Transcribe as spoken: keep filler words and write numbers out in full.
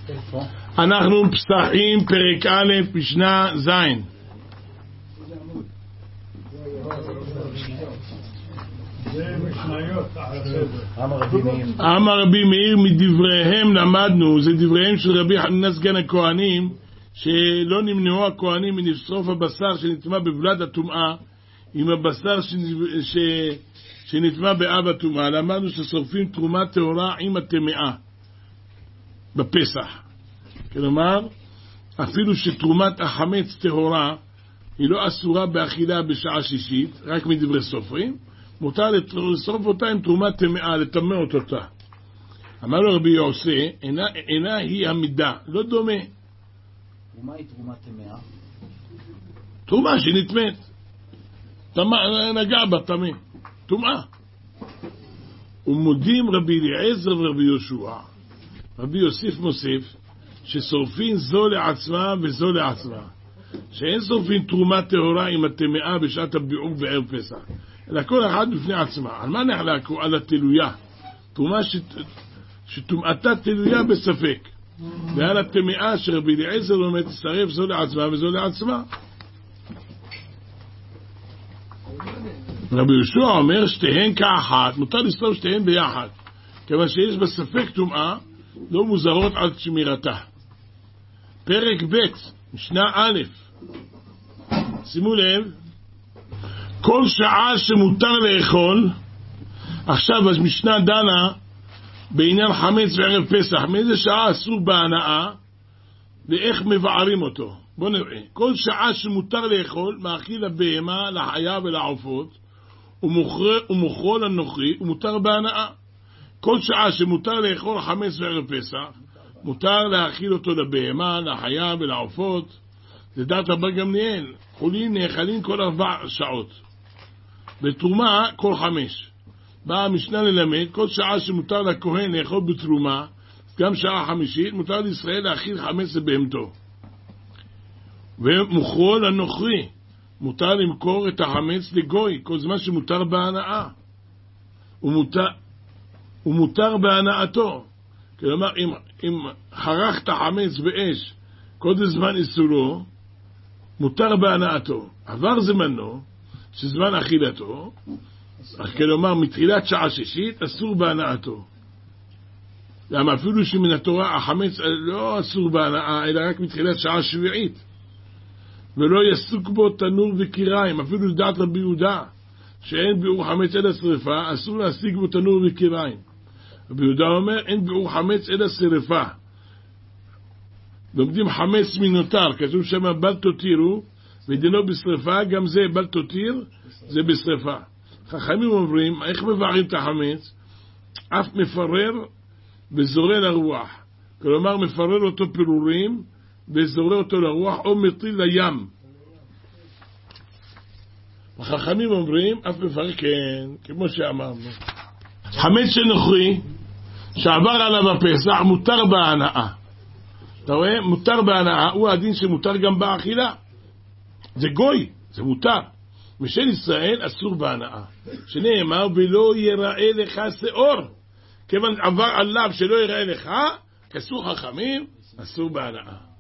אנחנו פסחים פרק א' משנה זין. אמר רבי מאיר, מדבריהם למדנו, זה דבריהם של רבי חנינא סגן הכהנים, שלא נמנעו הכהנים מלשרוף הבשר שנטמא בבלד הטומאה עם הבשר ש... שנטמא באב הטומאה. למדנו ששורפים תרומה טהורה עם הטמאה בפסח. כלומר, אפילו שתרומת החמץ טהורה היא לא אסורה באכילה בשעה שישית, רק מדברי סופרים, מותר לשרוף אותה עם תרומת טמאה, לטמאות אותה. אמר לו רבי יוסי, אינה, אינה היא המידה, לא דומה. ומה היא תרומת טמאה? תרומה שנטמאת. נגע בטמא. טומאה. ומודים רבי אליעזר ורבי יהושע. רבי יוסיף מוסיף, ששורפים זו לעצמה וזו לעצמה. שאין שורפים תרומה טהורה עם הטמאה בשעת הביעור בערב פסח. אלא כל אחד בפני עצמה. על מה נחלקו? על התלויה. תרומה שת... שטומאתה תלויה בספק. ועל הטמאה שרבי אליעזר לומד תשרף זו לעצמה וזו לעצמה. רבי יהושע אומר שתיהן כאחת, מותר לשרוף שתיהן ביחד. כיוון שיש בספק טומאה, לא מוזרות עד שמירתה. פרק ב' משנה א', שימו לב, כל שעה שמותר לאכול, עכשיו המשנה דנה בעניין חמץ וערב פסח, מאיזה שעה אסור בהנאה ואיך מבערים אותו. בואו נראה, כל שעה שמותר לאכול, מאכיל הבהמה לחיה ולעופות ומוכרו לנוכרי, ומותר בהנאה. כל שעה שמותר לאכול חמץ וערב פסח, מותר להאכיל אותו לבהמה, לחיה ולעופות. זה דעת רבי גמליאל, חולין נאכלים כל ארבע שעות, בתרומה כל חמש. באה המשנה ללמד, כל שעה שמותר לכהן לאכול בתרומה, גם שעה חמישית, מותר לישראל להאכיל חמץ לבהמתו. ומוכרו לנוכרי, מותר למכור את החמץ לגוי, כל זמן שמותר בהנאה. ומותר, ומותר בהנאתו. כלומר, אם, אם חרכת חמץ באש, כל זמן איסורו, מותר בהנאתו. עבר זמנו, שזמן אכילתו, כלומר, מתחילת שעה שישית, אסור בהנאתו. למה אפילו שמן התורה, החמץ לא אסור בהנאה, אלא רק מתחילת שעה שביעית. ולא יסוק בו תנור וקיריים, אפילו לדעת רבי יהודה, שאין ביעור חמץ אלא שריפה, אסור להשיג בו תנור וקיריים. רבי יהודה אומר, אין ביעור חמץ אלא שריפה. לומדים חמץ מנותר, כתוב שם בל תותירו, ודינו בשריפה, גם זה בל תותיר, זה בשריפה. חכמים אומרים, איך מבערים את החמץ? אף מפרר וזורר לרוח. כלומר, מפרר אותו פירורים, וזורר אותו לרוח, או מטיל לים. החכמים אומרים, אף מפרר, כן, כמו שאמרנו. חמץ שנוכרי, שעבר עליו הפסח, מותר בהנאה. אתה רואה? מותר בהנאה, הוא הדין שמותר גם באכילה. זה גוי, זה מותר. משל ישראל אסור בהנאה. שנאמר, ולא יראה לך שאור. כיוון עבר עליו שלא יראה לך, כסור חכמים, אסור בהנאה.